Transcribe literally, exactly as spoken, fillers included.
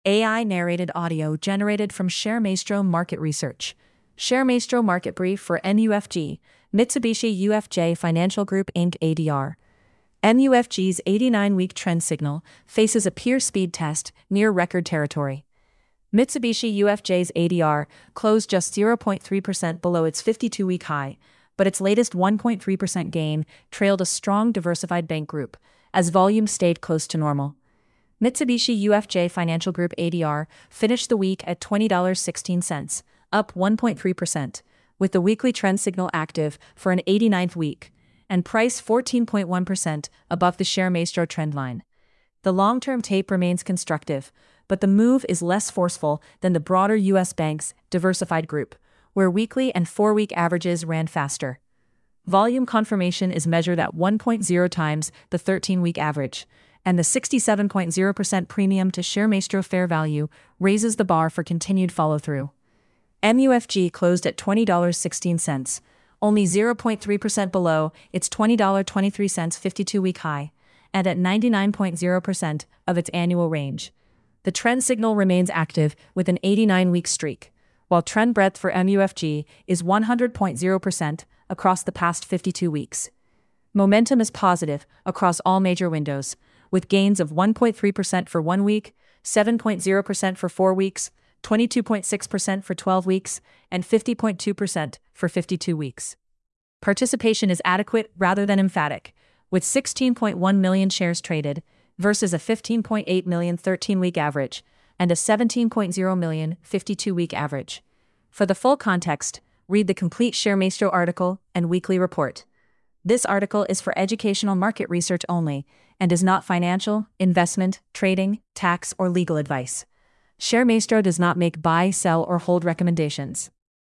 A I-narrated audio generated from ShareMaestro Market Research. ShareMaestro Market Brief for M U F G, Mitsubishi U F J Financial Group Incorporated A D R. M U F G's eighty-nine week trend signal faces a peer speed test near record territory. Mitsubishi U F J's A D R closed just zero point three percent below its fifty-two week high, but its latest one point three percent gain trailed a strong diversified bank group, as volume stayed close to normal. Mitsubishi U F J Financial Group A D R finished the week at twenty dollars and sixteen cents, up one point three percent, with the weekly trend signal active for an eighty-ninth week, and price fourteen point one percent above the ShareMaestro trendline. The long-term tape remains constructive, but the move is less forceful than the broader U S banks' diversified group, where weekly and four-week averages ran faster. Volume confirmation is measured at one point zero times the thirteen week average, and the sixty-seven point zero percent premium to ShareMaestro fair value raises the bar for continued follow-through. M U F G closed at twenty dollars and sixteen cents, only zero point three percent below its twenty dollars and twenty-three cents fifty-two week high, and at ninety-nine point zero percent of its annual range. The trend signal remains active with an eighty-nine week streak, while trend breadth for M U F G is one hundred point zero percent across the past fifty-two weeks. Momentum is positive across all major windows, with gains of one point three percent for one week, seven point zero percent for four weeks, twenty-two point six percent for twelve weeks, and fifty point two percent for fifty-two weeks. Participation is adequate rather than emphatic, with sixteen point one million shares traded versus a fifteen point eight million thirteen week average and a seventeen point zero million fifty-two week average. For the full context, read the complete ShareMaestro article and weekly report. This article is for educational market research only and is not financial, investment, trading, tax, or legal advice. ShareMaestro does not make buy, sell, or hold recommendations.